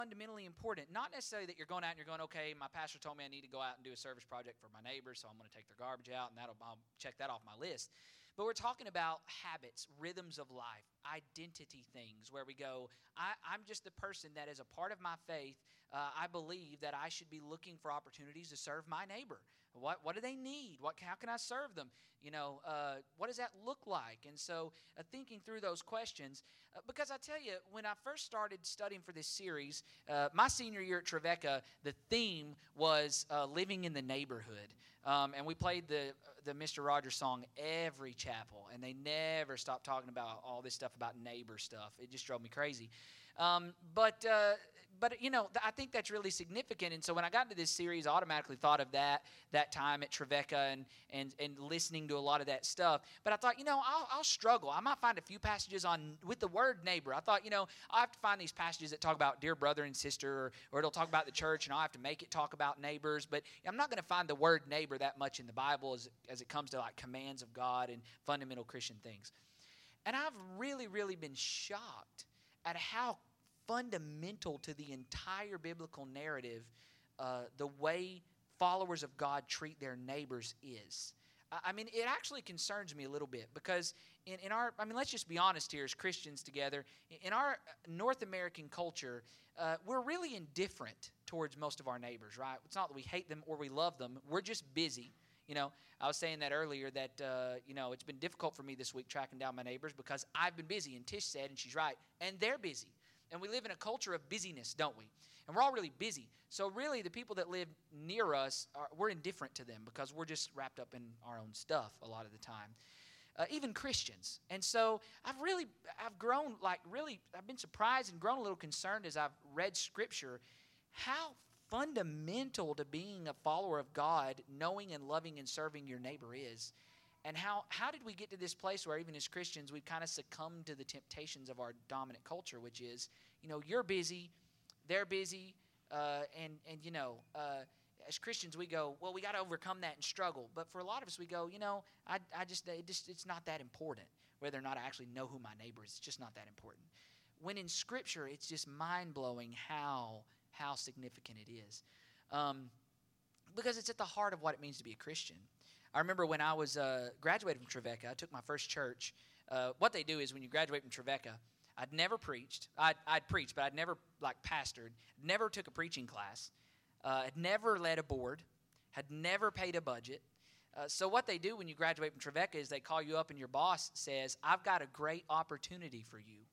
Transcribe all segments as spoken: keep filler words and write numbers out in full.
fundamentally important. Not necessarily that you're going out and you're going, okay, my pastor told me I need to go out and do a service project for my neighbors, so I'm going to take their garbage out, and that'll I'll check that off my list. But we're talking about habits, rhythms of life, identity things, where we go, I, I'm just the person that is a part of my faith. Uh, I believe that I should be looking for opportunities to serve my neighbor. What what do they need? What how can I serve them? You know, uh, what does that look like? And so uh, thinking through those questions, uh, because I tell you, when I first started studying for this series, uh, my senior year at Trevecca, the theme was uh, living in the neighborhood. Um, and we played the the Mister Rogers song every chapel, and they never stopped talking about all this stuff about neighbor stuff. It just drove me crazy. Um, but uh, but you know, th- I think that's really significant. And so when I got into this series, I automatically thought of that that time at Trevecca and and and listening to a lot of that stuff. But I thought, you know, I'll, I'll struggle. I might find a few passages on with the word neighbor. I thought, you know, I have to find these passages that talk about dear brother and sister, or, or it'll talk about the church, and I'll have to make it talk about neighbors. But I'm not going to find the word neighbor that much in the Bible as as it comes to like commands of God and fundamental Christian things. And I've really, really been shocked at how fundamental to the entire biblical narrative uh, the way followers of God treat their neighbors is. I mean, it actually concerns me a little bit because in, in our, I mean, let's just be honest here as Christians together. In our North American culture, uh, we're really indifferent towards most of our neighbors, right? It's not that we hate them or we love them. We're just busy. You know, I was saying that earlier that, uh, you know, it's been difficult for me this week tracking down my neighbors because I've been busy, and Tish said, and she's right, and they're busy. And we live in a culture of busyness, don't we? And we're all really busy. So really, the people that live near us, are, we're indifferent to them because we're just wrapped up in our own stuff a lot of the time. Uh, even Christians. And so I've really, I've grown, like really, I've been surprised and grown a little concerned as I've read Scripture how fundamental to being a follower of God, knowing and loving and serving your neighbor is. And how, how did we get to this place where even as Christians we've kind of succumbed to the temptations of our dominant culture, which is, you know, you're busy, they're busy, uh, and, and, you know, uh, as Christians we go, well, we got to overcome that and struggle. But for a lot of us we go, you know, I, I just, it just, it's not that important whether or not I actually know who my neighbor is. It's just not that important. When in Scripture it's just mind-blowing how, how significant it is. Um, because it's at the heart of what it means to be a Christian. I remember when I was uh, graduated from Trevecca, I took my first church. Uh, what they do is when you graduate from Trevecca, I'd never preached. I'd, I'd preached, but I'd never like pastored. Never took a preaching class. Uh, had never led a board. Had never paid a budget. Uh, so what they do when you graduate from Trevecca is they call you up and your boss says, I've got a great opportunity for you.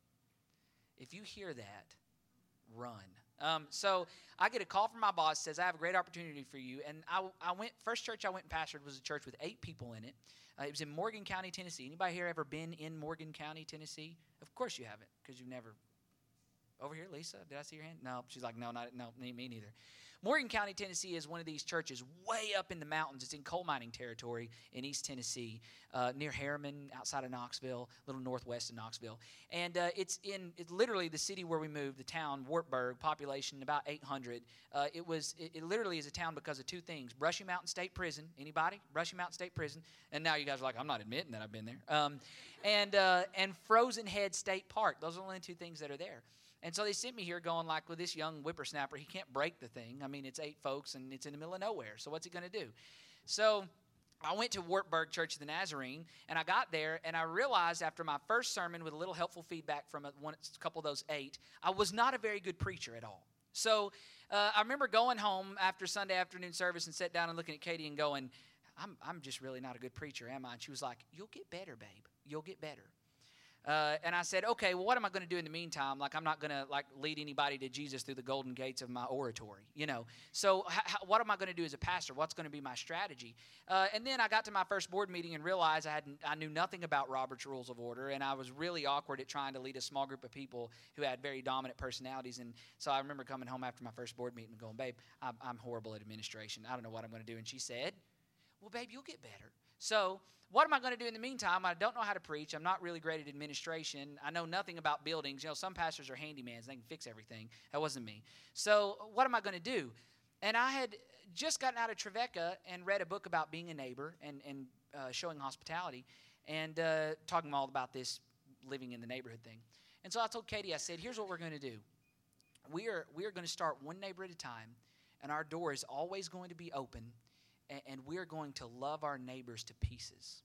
If you hear that, run. Um, so I get a call from my boss, says, I have a great opportunity for you. And I, I went, first church I went and pastored was a church with eight people in it. Uh, it was in Morgan County, Tennessee. Anybody here ever been in Morgan County, Tennessee? Of course you haven't, because you've never. Over here, Lisa, did I see your hand? No, she's like, no, not, no, me neither. Morgan County, Tennessee is one of these churches way up in the mountains. It's in coal mining territory in East Tennessee, uh, near Harriman, outside of Knoxville, a little northwest of Knoxville. And uh, it's in it's literally the city where we moved, the town, Wartburg, population about eight hundred. Uh, it was it, it literally is a town because of two things: Brushy Mountain State Prison. Anybody? Brushy Mountain State Prison. And now you guys are like, I'm not admitting that I've been there. Um, and uh, and Frozen Head State Park. Those are the only two things that are there. And so they sent me here going like, with this young whippersnapper, he can't break the thing. I mean, it's eight folks, and it's in the middle of nowhere. So what's he going to do? So I went to Wartburg Church of the Nazarene, and I got there, and I realized after my first sermon with a little helpful feedback from a, one, a couple of those eight, I was not a very good preacher at all. So uh, I remember going home after Sunday afternoon service and sat down and looking at Katie and going, I'm, I'm just really not a good preacher, am I? And she was like, you'll get better, babe. You'll get better. Uh, and I said, okay, well, what am I going to do in the meantime? Like, I'm not going to, like, lead anybody to Jesus through the golden gates of my oratory, you know. So h- h- what am I going to do as a pastor? What's going to be my strategy? Uh, and then I got to my first board meeting and realized I, hadn't, I knew nothing about Robert's Rules of Order, and I was really awkward at trying to lead a small group of people who had very dominant personalities. And so I remember coming home after my first board meeting and going, babe, I'm, I'm horrible at administration. I don't know what I'm going to do. And she said, well, babe, you'll get better. So what am I going to do in the meantime? I don't know how to preach. I'm not really great at administration. I know nothing about buildings. You know, some pastors are handymans. They can fix everything. That wasn't me. So what am I going to do? And I had just gotten out of Trevecca and read a book about being a neighbor and, and uh, showing hospitality and uh, talking all about this living in the neighborhood thing. And so I told Katie, I said, here's what we're going to do. we are we are going to start one neighbor at a time, and our door is always going to be open, and, and we are going to love our neighbors to pieces.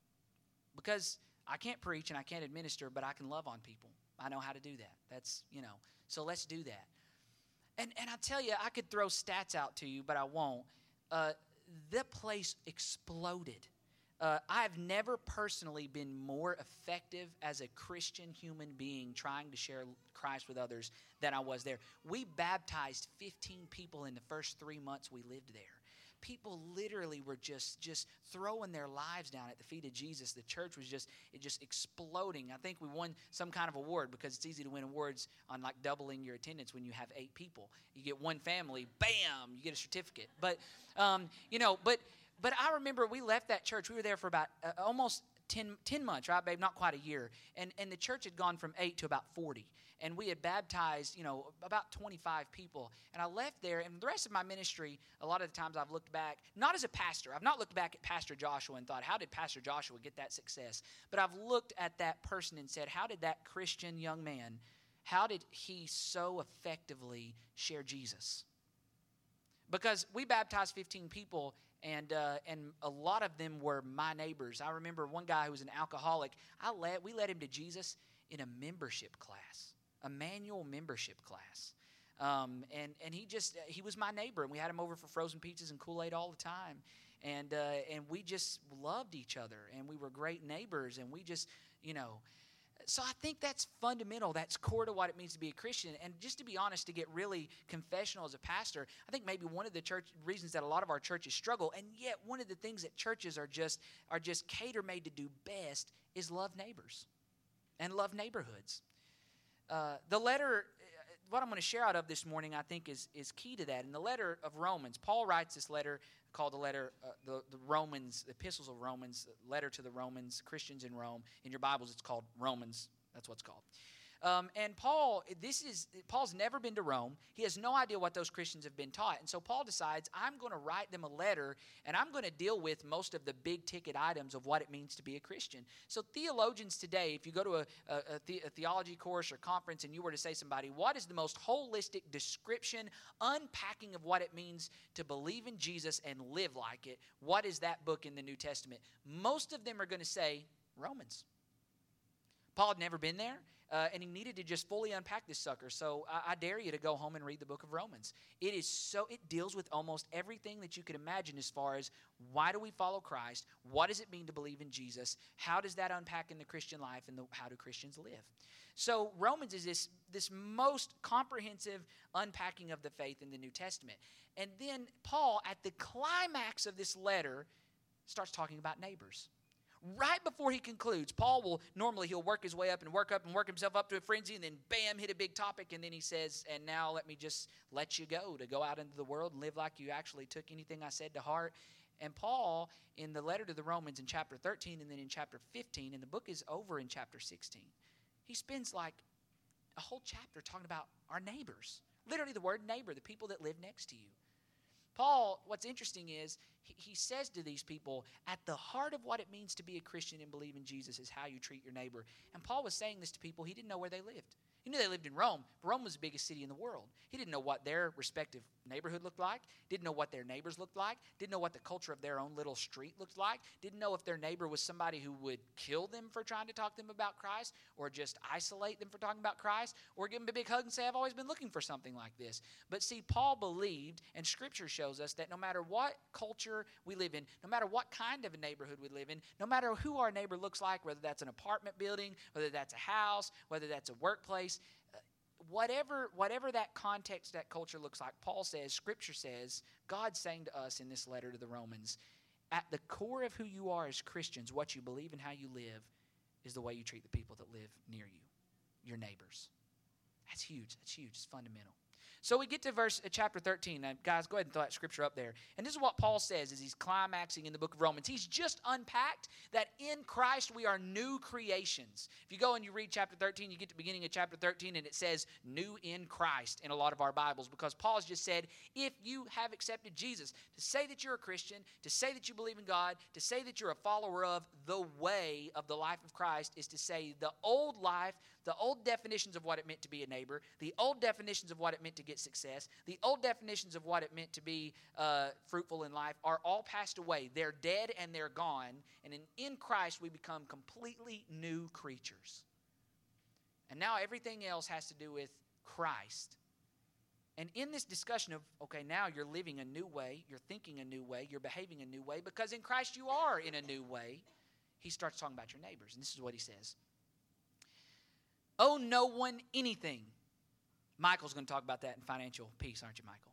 Because I can't preach and I can't administer, but I can love on people. I know how to do that. That's, you know, so let's do that. And and I tell you, I could throw stats out to you, but I won't. Uh, the place exploded. Uh, I've never personally been more effective as a Christian human being trying to share Christ with others than I was there. We baptized fifteen people in the first three months we lived there. People literally were just, just throwing their lives down at the feet of Jesus. The church was just it just exploding. I think we won some kind of award because it's easy to win awards on like doubling your attendance when you have eight people. You get one family, bam, you get a certificate. But, um, you know, but but I remember we left that church. We were there for about uh, almost ten, ten months, right, babe? Not quite a year. And, and the church had gone from eight to about forty. And we had baptized, you know, about twenty-five people. And I left there, and the rest of my ministry, a lot of the times I've looked back, not as a pastor. I've not looked back at Pastor Joshua and thought, how did Pastor Joshua get that success? But I've looked at that person and said, how did that Christian young man, how did he so effectively share Jesus? Because we baptized fifteen people, and uh, and a lot of them were my neighbors. I remember one guy who was an alcoholic. I led, we led him to Jesus in a membership class. A manual membership class. Um, and, and he just, he was my neighbor, and we had him over for frozen pizzas and Kool-Aid all the time. And, uh, and we just loved each other, and we were great neighbors, and we just, you know. So I think that's fundamental. That's core to what it means to be a Christian. And just to be honest, to get really confessional as a pastor, I think maybe one of the church reasons that a lot of our churches struggle, and yet one of the things that churches are just, are just cater-made to do best is love neighbors and love neighborhoods. Uh, the letter, what I'm going to share out of this morning, I think is is key to that. In the letter of Romans, Paul writes this letter called the letter, uh, the, the Romans, the epistles of Romans, letter to the Romans, Christians in Rome. In your Bibles, it's called Romans. That's what it's called. Um, and Paul, this is Paul's never been to Rome. He has no idea what those Christians have been taught. And so Paul decides, I'm going to write them a letter, and I'm going to deal with most of the big-ticket items of what it means to be a Christian. So theologians today, if you go to a, a, a, the, a theology course or conference and you were to say to somebody, what is the most holistic description, unpacking of what it means to believe in Jesus and live like it, what is that book in the New Testament? Most of them are going to say Romans. Paul had never been there. Uh, and he needed to just fully unpack this sucker. So I, I dare you to go home and read the book of Romans. It is so, it deals with almost everything that you could imagine as far as why do we follow Christ? What does it mean to believe in Jesus? How does that unpack in the Christian life, and the, how do Christians live? So Romans is this, this most comprehensive unpacking of the faith in the New Testament. And then Paul, at the climax of this letter, starts talking about neighbors. Right before he concludes, Paul will, normally he'll work his way up and work up and work himself up to a frenzy, and then bam, hit a big topic, and then he says, and now let me just let you go, to go out into the world and live like you actually took anything I said to heart. And Paul, in the letter to the Romans in chapter thirteen and then in chapter fifteen, and the book is over in chapter sixteen, he spends like a whole chapter talking about our neighbors. Literally the word neighbor, the people that live next to you. Paul, what's interesting is he, he says to these people, at the heart of what it means to be a Christian and believe in Jesus is how you treat your neighbor. And Paul was saying this to people. He didn't know where they lived. He knew they lived in Rome. Rome was the biggest city in the world. He didn't know what their respective neighborhood looked like, didn't know what their neighbors looked like, didn't know what the culture of their own little street looked like, didn't know if their neighbor was somebody who would kill them for trying to talk to them about Christ, or just isolate them for talking about Christ, or give them a big hug and say, I've always been looking for something like this. But see, Paul believed, and Scripture shows us, that no matter what culture we live in, no matter what kind of a neighborhood we live in, no matter who our neighbor looks like, whether that's an apartment building, whether that's a house, whether that's a workplace, Whatever, whatever that context, that culture looks like, Paul says, Scripture says, God's saying to us in this letter to the Romans, at the core of who you are as Christians, what you believe and how you live, is the way you treat the people that live near you, your neighbors. That's huge. That's huge. It's fundamental. So we get to verse uh, chapter thirteen. Now, guys, go ahead and throw that scripture up there. And this is what Paul says as he's climaxing in the book of Romans. He's just unpacked that in Christ we are new creations. If you go and you read chapter thirteen, you get to the beginning of chapter thirteen, and it says new in Christ in a lot of our Bibles, because Paul's just said, if you have accepted Jesus, to say that you're a Christian, to say that you believe in God, to say that you're a follower of the way of the life of Christ, is to say the old life, the old definitions of what it meant to be a neighbor, the old definitions of what it meant to get success, the old definitions of what it meant to be uh, fruitful in life are all passed away. They're dead and they're gone. And in, in Christ, we become completely new creatures. And now everything else has to do with Christ. And in this discussion of, okay, now you're living a new way, you're thinking a new way, you're behaving a new way, because in Christ you are in a new way, he starts talking about your neighbors. And this is what he says. Owe no one anything. Michael's going to talk about that in financial peace, aren't you, Michael?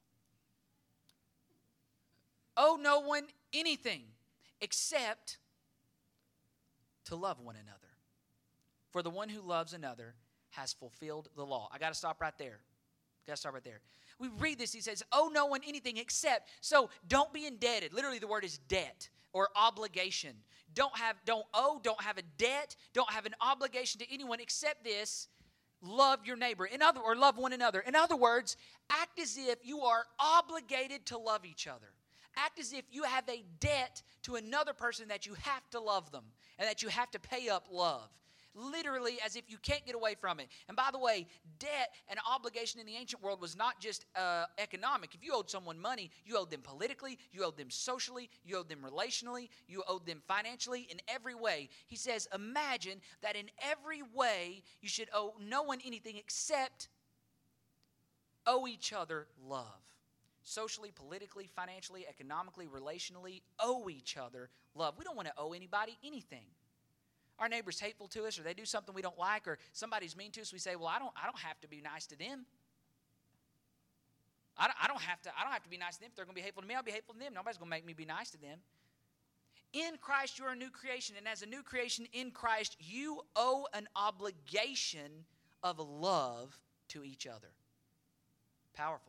Owe no one anything except to love one another. For the one who loves another has fulfilled the law. I got to stop right there. Got to stop right there. We read this. He says, owe no one anything except. So don't be indebted. Literally the word is debt or obligation. Don't have, don't owe, don't have a debt, don't have an obligation to anyone except this. Love your neighbor. In other, or love one another. In other words, act as if you are obligated to love each other. Act as if you have a debt to another person that you have to love them and that you have to pay up love. Literally as if you can't get away from it. And by the way, debt and obligation in the ancient world was not just uh, economic. If you owed someone money, you owed them politically, you owed them socially, you owed them relationally, you owed them financially, in every way. He says, imagine that in every way you should owe no one anything except owe each other love. Socially, politically, financially, economically, relationally, owe each other love. We don't want to owe anybody anything. Our neighbor's hateful to us, or they do something we don't like, or somebody's mean to us. We say, "Well, I don't, I don't have to be nice to them. I don't, I don't have to, I don't have to be nice to them. If they're going to be hateful to me, I'll be hateful to them. Nobody's going to make me be nice to them." In Christ, you're a new creation, and as a new creation in Christ, you owe an obligation of love to each other. Powerful.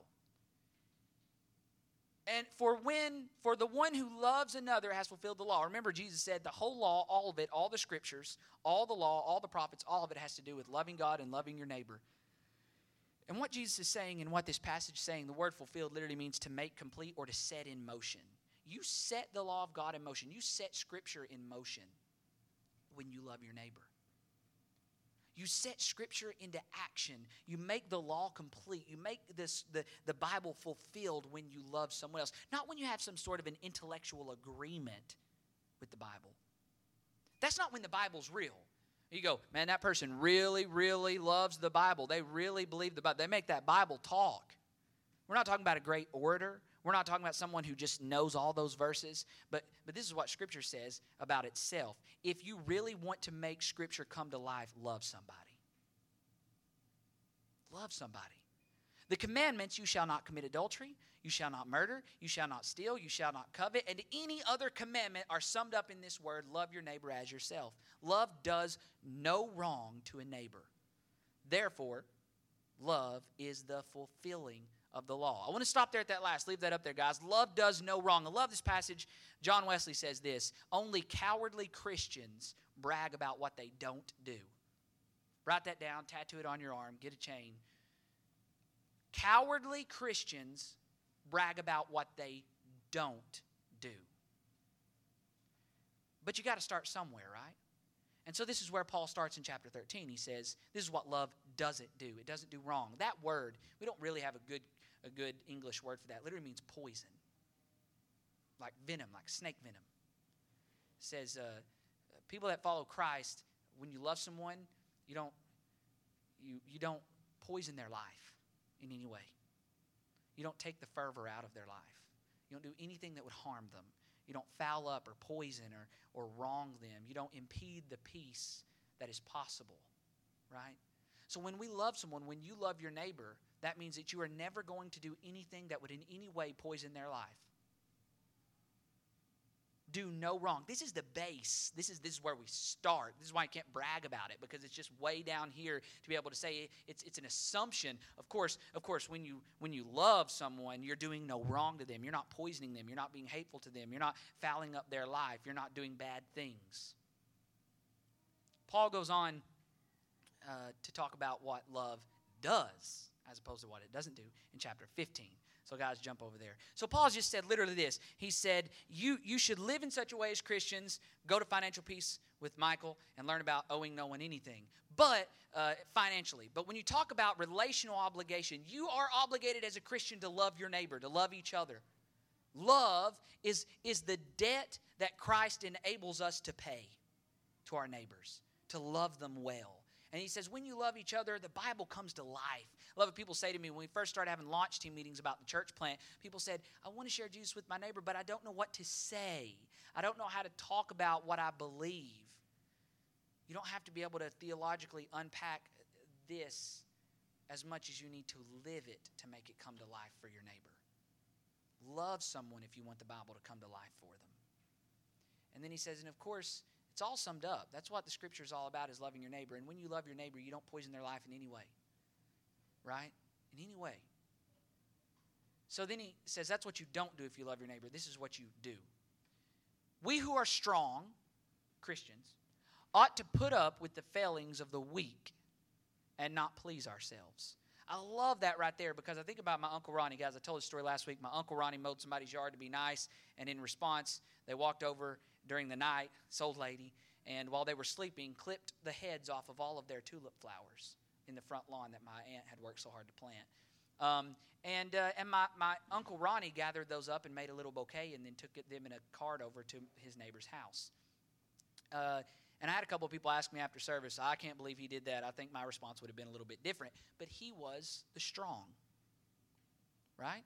And for when, for the one who loves another has fulfilled the law. Remember, Jesus said the whole law, all of it, all the scriptures, all the law, all the prophets, all of it has to do with loving God and loving your neighbor. And what Jesus is saying and what this passage is saying, the word fulfilled literally means to make complete or to set in motion. You set the law of God in motion. You set scripture in motion when you love your neighbor. You set scripture into action. You make the law complete. You make this the, the Bible fulfilled when you love someone else. Not when you have some sort of an intellectual agreement with the Bible. That's not when the Bible's real. You go, man, that person really, really loves the Bible. They really believe the Bible. They make that Bible talk. We're not talking about a great orator. We're not talking about someone who just knows all those verses. But, but this is what Scripture says about itself. If you really want to make Scripture come to life, love somebody. Love somebody. The commandments, you shall not commit adultery, you shall not murder, you shall not steal, you shall not covet, and any other commandment are summed up in this word, love your neighbor as yourself. Love does no wrong to a neighbor. Therefore, love is the fulfilling of the law. I want to stop there at that last. Leave that up there, guys. Love does no wrong. I love this passage. John Wesley says this, only cowardly Christians brag about what they don't do. Write that down, tattoo it on your arm, get a chain. Cowardly Christians brag about what they don't do. But you got to start somewhere, right? And so this is where Paul starts in chapter thirteen. He says, this is what love doesn't do. It doesn't do wrong. That word, we don't really have a good, a good English word for that. It literally means poison. Like venom, like snake venom. It says, uh, people that follow Christ, when you love someone, you don't, you, you don't poison their life in any way. You don't take the fervor out of their life. You don't do anything that would harm them. You don't foul up or poison or, or wrong them. You don't impede the peace that is possible, right? So when we love someone, when you love your neighbor, that means that you are never going to do anything that would in any way poison their life. Do no wrong. This is the base. This is, this is where we start. This is why I can't brag about it, because it's just way down here to be able to say it's, it's an assumption. Of course, of course, when you, when you love someone, you're doing no wrong to them. You're not poisoning them. You're not being hateful to them. You're not fouling up their life. You're not doing bad things. Paul goes on uh, to talk about what love does as opposed to what it doesn't do in chapter fifteen. So guys, jump over there. So Paul just said literally this. He said, you, you should live in such a way as Christians, go to Financial Peace with Michael and learn about owing no one anything. but uh, financially. But when you talk about relational obligation, you are obligated as a Christian to love your neighbor, to love each other. Love is, is the debt that Christ enables us to pay to our neighbors, to love them well. And he says, when you love each other, the Bible comes to life. I love what people say to me when we first started having launch team meetings about the church plant. People said, I want to share Jesus with my neighbor, but I don't know what to say. I don't know how to talk about what I believe. You don't have to be able to theologically unpack this as much as you need to live it to make it come to life for your neighbor. Love someone if you want the Bible to come to life for them. And then he says, and of course, it's all summed up. That's what the Scripture is all about, is loving your neighbor. And when you love your neighbor, you don't poison their life in any way. Right? In any way. So then he says, that's what you don't do if you love your neighbor. This is what you do. We who are strong, Christians, ought to put up with the failings of the weak and not please ourselves. I love that right there, because I think about my Uncle Ronnie. Guys, I told this story last week. My Uncle Ronnie mowed somebody's yard to be nice, and in response, they walked over during the night, this old lady, and while they were sleeping, clipped the heads off of all of their tulip flowers in the front lawn that my aunt had worked so hard to plant. Um, and uh, and my, my Uncle Ronnie gathered those up and made a little bouquet and then took it, them in a cart over to his neighbor's house. Uh, and I had a couple of people ask me after service, I can't believe he did that. I think my response would have been a little bit different. But he was the strong, right?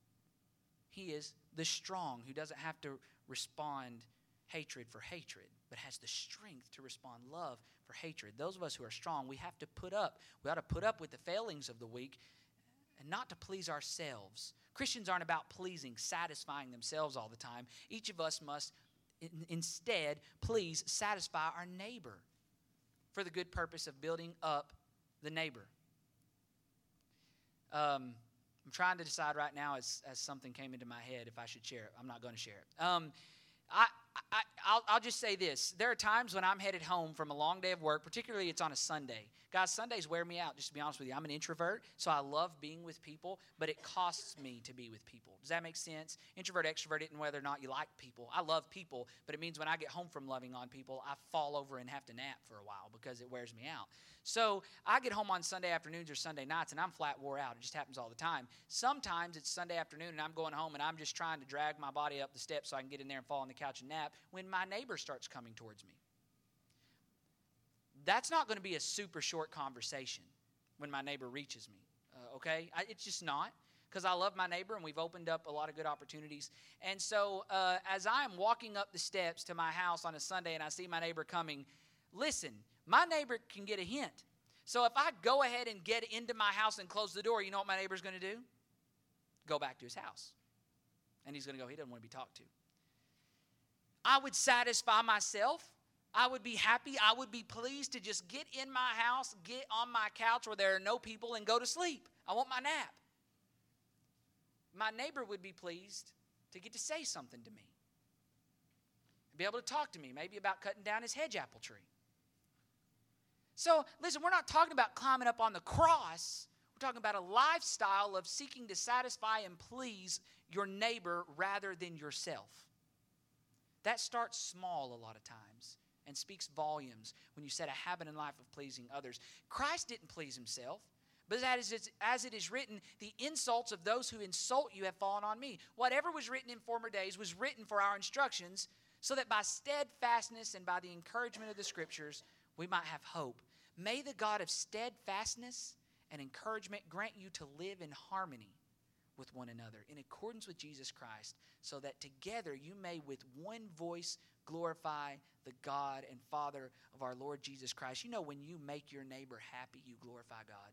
He is the strong who doesn't have to respond hatred for hatred, but has the strength to respond love for hatred. Those of us who are strong, we have to put up. We ought to put up with the failings of the weak and not to please ourselves. Christians aren't about pleasing, satisfying themselves all the time. Each of us must in, instead please satisfy our neighbor for the good purpose of building up the neighbor. Um, I'm trying to decide right now as, as something came into my head if I should share it. I'm not going to share it. Um, I, I, I'll, I'll just say this. There are times when I'm headed home from a long day of work, particularly it's on a Sunday. Guys, Sundays wear me out, just to be honest with you. I'm an introvert, so I love being with people, but it costs me to be with people. Does that make sense? Introvert, extrovert, and whether or not you like people. I love people, but it means when I get home from loving on people, I fall over and have to nap for a while because it wears me out. So I get home on Sunday afternoons or Sunday nights, and I'm flat wore out. It just happens all the time. Sometimes it's Sunday afternoon, and I'm going home, and I'm just trying to drag my body up the steps so I can get in there and fall on the couch and nap when my neighbor starts coming towards me. That's not going to be a super short conversation when my neighbor reaches me, uh, okay? I, it's just not, because I love my neighbor, and we've opened up a lot of good opportunities. And so uh, as I am walking up the steps to my house on a Sunday and I see my neighbor coming, listen, my neighbor can get a hint. So if I go ahead and get into my house and close the door, you know what my neighbor's going to do? Go back to his house. And he's going to go, he doesn't want to be talked to. I would satisfy myself. I would be happy. I would be pleased to just get in my house, get on my couch where there are no people, and go to sleep. I want my nap. My neighbor would be pleased to get to say something to me, be able to talk to me, maybe about cutting down his hedge apple tree. So, listen, we're not talking about climbing up on the cross. We're talking about a lifestyle of seeking to satisfy and please your neighbor rather than yourself. That starts small a lot of times and speaks volumes when you set a habit in life of pleasing others. Christ didn't please himself, but as it, as it is written, the insults of those who insult you have fallen on me. Whatever was written in former days was written for our instructions, so that by steadfastness and by the encouragement of the Scriptures, we might have hope. May the God of steadfastness and encouragement grant you to live in harmony with one another, in accordance with Jesus Christ, so that together you may with one voice glorify the God and Father of our Lord Jesus Christ. You know, when you make your neighbor happy, you glorify God.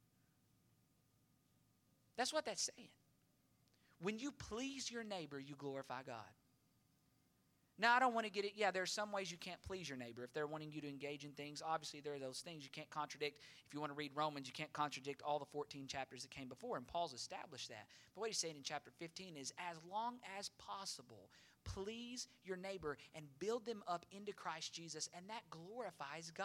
That's what that's saying. When you please your neighbor, you glorify God. Now, I don't want to get it. Yeah, there are some ways you can't please your neighbor. If they're wanting you to engage in things, obviously there are those things you can't contradict. If you want to read Romans, you can't contradict all the fourteen chapters that came before, and Paul's established that. But what he's saying in chapter fifteen is, as long as possible, please your neighbor and build them up into Christ Jesus, and that glorifies God.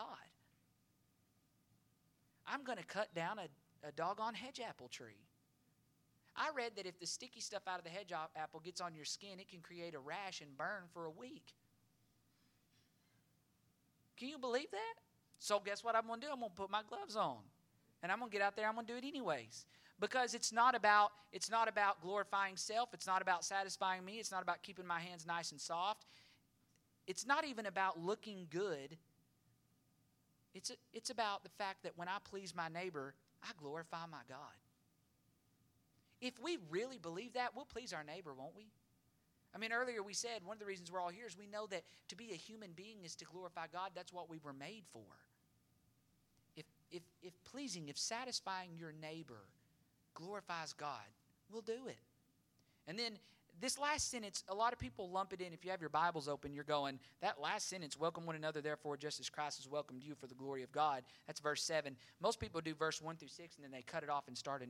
I'm going to cut down a, a doggone hedge apple tree. I read that if the sticky stuff out of the hedge apple gets on your skin, it can create a rash and burn for a week. Can you believe that? So guess what I'm going to do? I'm going to put my gloves on. And I'm going to get out there. I'm going to do it anyways. Because it's not about it's not about glorifying self. It's not about satisfying me. It's not about keeping my hands nice and soft. It's not even about looking good. It's, a, it's about the fact that when I please my neighbor, I glorify my God. If we really believe that, we'll please our neighbor, won't we? I mean, earlier we said one of the reasons we're all here is we know that to be a human being is to glorify God. That's what we were made for. If, if, if pleasing, if satisfying your neighbor glorifies God, we'll do it. And then this last sentence, a lot of people lump it in. If you have your Bibles open, you're going, that last sentence, welcome one another, therefore, just as Christ has welcomed you for the glory of God. That's verse seven. Most people do verse one through six, and then they cut it off and start a